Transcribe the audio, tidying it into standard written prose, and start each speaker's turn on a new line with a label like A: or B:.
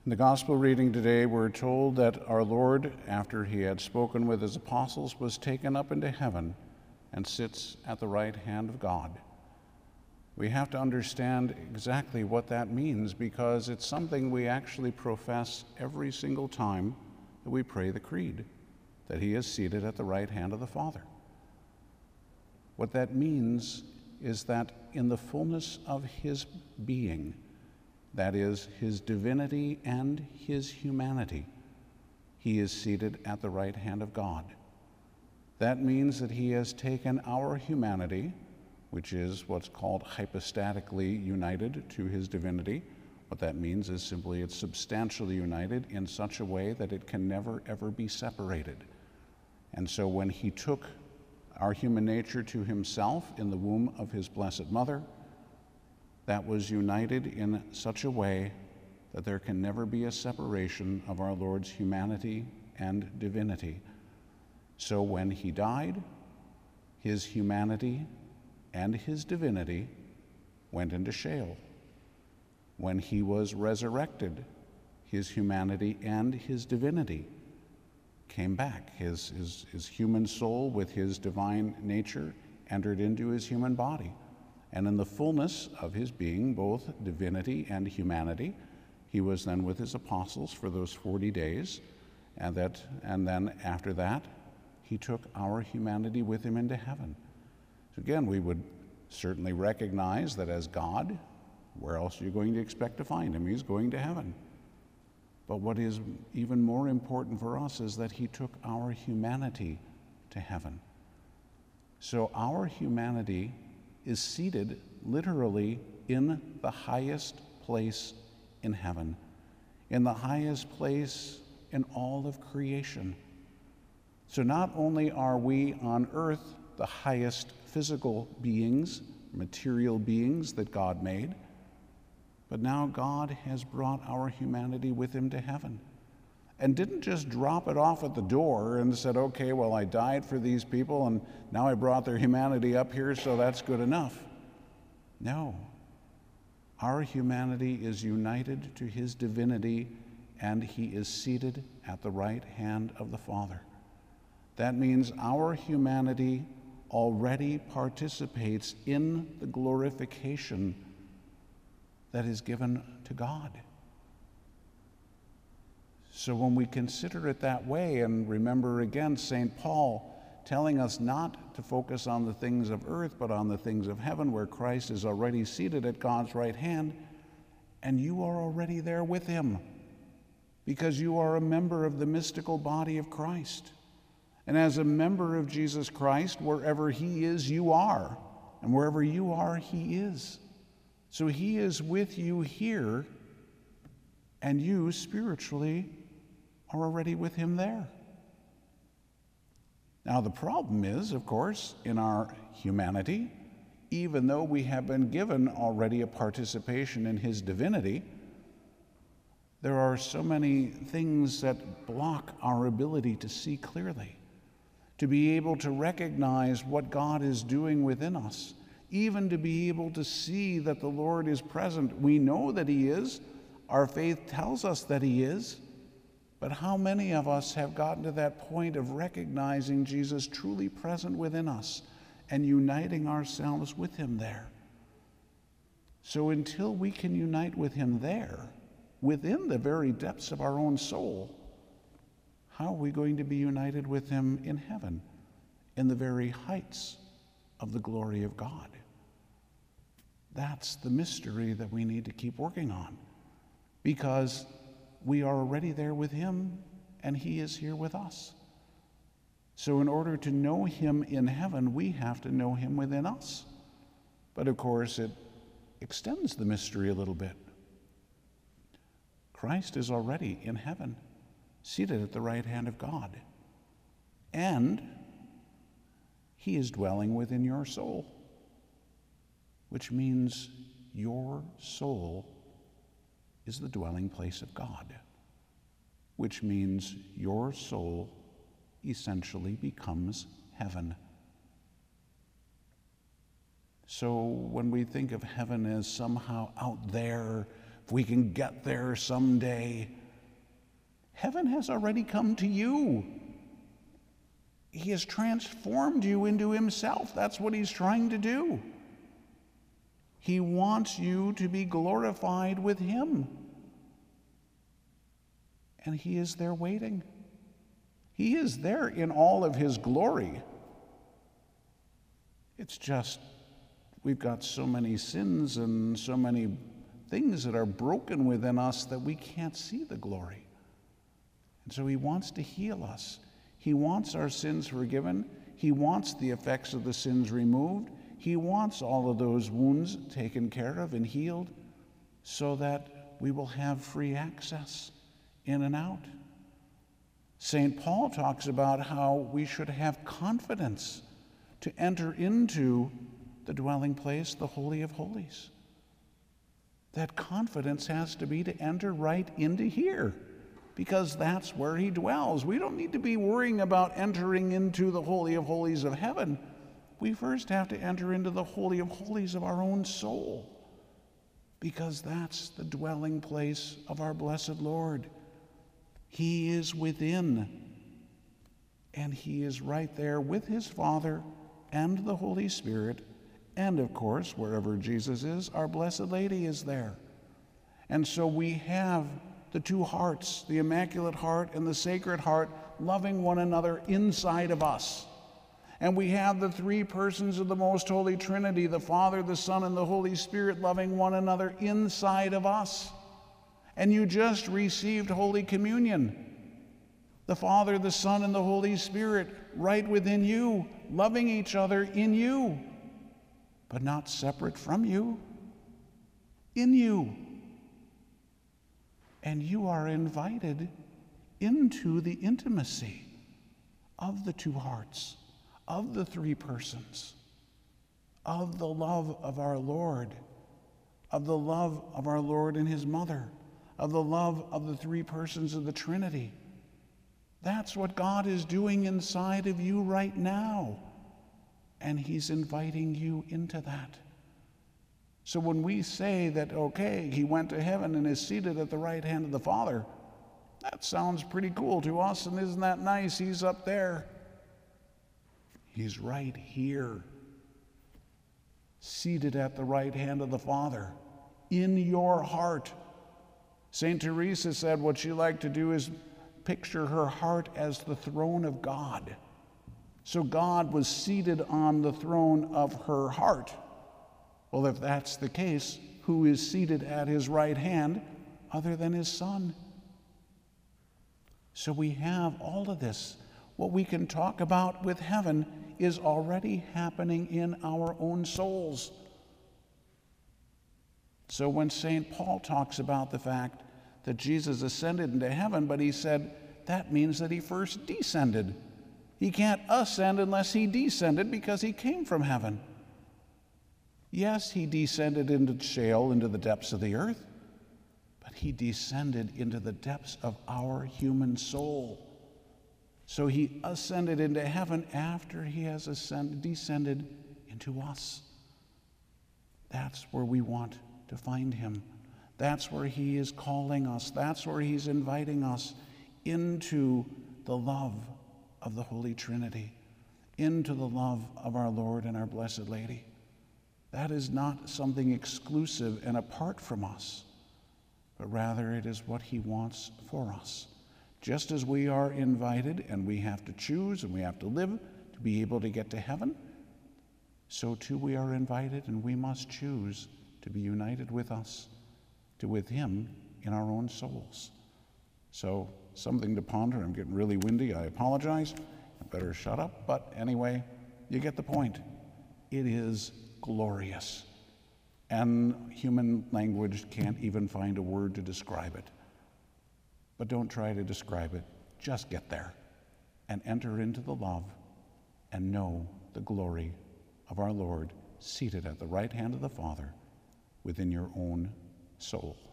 A: In the gospel reading today, we're told that our Lord, after he had spoken with his apostles, was taken up into heaven and sits at the right hand of God. We have to understand exactly what that means, because it's something we actually profess every single time that we pray the Creed, that he is seated at the right hand of the Father. What that means is that in the fullness of his being, that is, his divinity and his humanity, he is seated at the right hand of God. That means that he has taken our humanity, which is what's called hypostatically united to his divinity. What that means is simply it's substantially united in such a way that it can never, ever be separated. And so when he took our human nature to himself in the womb of his blessed mother, that was united in such a way that there can never be a separation of our Lord's humanity and divinity. So when he died, his humanity and his divinity went into Sheol. When he was resurrected, his humanity and his divinity came back. His human soul with his divine nature entered into his human body. And in the fullness of his being, both divinity and humanity, he was then with his apostles for those 40 days, and then after that, he took our humanity with him into heaven. So again, we would certainly recognize that as God, where else are you going to expect to find him? He's going to heaven. But what is even more important for us is that he took our humanity to heaven. So our humanity is seated literally in the highest place in heaven, in the highest place in all of creation. So not only are we on earth the highest physical beings, material beings that God made, but now God has brought our humanity with him to heaven, and didn't just drop it off at the door and said, okay, well, I died for these people and now I brought their humanity up here, so that's good enough. No. Our humanity is united to his divinity, and he is seated at the right hand of the Father. That means our humanity already participates in the glorification that is given to God. So when we consider it that way, and remember again St. Paul telling us not to focus on the things of earth, but on the things of heaven, where Christ is already seated at God's right hand, and you are already there with him, because you are a member of the mystical body of Christ. And as a member of Jesus Christ, wherever he is, you are, and wherever you are, he is. So he is with you here, and you spiritually are already with him there. Now the problem is, of course, in our humanity, even though we have been given already a participation in his divinity, there are so many things that block our ability to see clearly, to be able to recognize what God is doing within us, even to be able to see that the Lord is present. We know that he is. Our faith tells us that he is. But how many of us have gotten to that point of recognizing Jesus truly present within us and uniting ourselves with him there? So until we can unite with him there, within the very depths of our own soul, how are we going to be united with him in heaven, in the very heights of the glory of God? That's the mystery that we need to keep working on, because we are already there with him, and he is here with us. So in order to know him in heaven, we have to know him within us. But of course, it extends the mystery a little bit. Christ is already in heaven, seated at the right hand of God. And he is dwelling within your soul, which means your soul is the dwelling place of God, which means your soul essentially becomes heaven. So when we think of heaven as somehow out there if we can get there someday. Heaven has already come to you. He has transformed you into himself. That's what he's trying to do. He wants you to be glorified with him. And he is there waiting. He is there in all of his glory. It's just, we've got so many sins and so many things that are broken within us that we can't see the glory. And so he wants to heal us. He wants our sins forgiven. He wants the effects of the sins removed. He wants all of those wounds taken care of and healed so that we will have free access in and out. St. Paul talks about how we should have confidence to enter into the dwelling place, the Holy of Holies. That confidence has to be to enter right into here, because that's where he dwells. We don't need to be worrying about entering into the Holy of Holies of heaven. We first have to enter into the Holy of Holies of our own soul, because that's the dwelling place of our blessed Lord. He is within, and he is right there with his Father and the Holy Spirit, and of course, wherever Jesus is, our Blessed Lady is there. And so we have the two hearts, the Immaculate Heart and the Sacred Heart, loving one another inside of us. And we have the three persons of the Most Holy Trinity, the Father, the Son, and the Holy Spirit, loving one another inside of us. And you just received Holy Communion. The Father, the Son, and the Holy Spirit right within you, loving each other in you, but not separate from you, in you. And you are invited into the intimacy of the two hearts, of the three persons, of the love of our Lord, of the love of our Lord and his mother, of the love of the three persons of the Trinity. That's what God is doing inside of you right now. And he's inviting you into that. So when we say that, okay, he went to heaven and is seated at the right hand of the Father, that sounds pretty cool to us, and isn't that nice? He's up there. He's right here, seated at the right hand of the Father, in your heart. St. Teresa said what she liked to do is picture her heart as the throne of God. So God was seated on the throne of her heart. Well, if that's the case, who is seated at his right hand other than his Son? So we have all of this. What we can talk about with heaven is already happening in our own souls. So when St. Paul talks about the fact that Jesus ascended into heaven, but he said that means that he first descended. He can't ascend unless he descended, because he came from heaven. Yes, he descended into Sheol, into the depths of the earth, but he descended into the depths of our human soul. So he ascended into heaven after he has descended into us. That's where we want to find him. That's where he is calling us. That's where he's inviting us into the love of the Holy Trinity, into the love of our Lord and our Blessed Lady. That is not something exclusive and apart from us, but rather it is what he wants for us. Just as we are invited and we have to choose and we have to live to be able to get to heaven, so too we are invited and we must choose to be united with us, with him in our own souls. So something to ponder. I'm getting really windy. I apologize. I better shut up. But anyway, you get the point. It is glorious. And human language can't even find a word to describe it. But don't try to describe it. Just get there and enter into the love and know the glory of our Lord seated at the right hand of the Father within your own soul.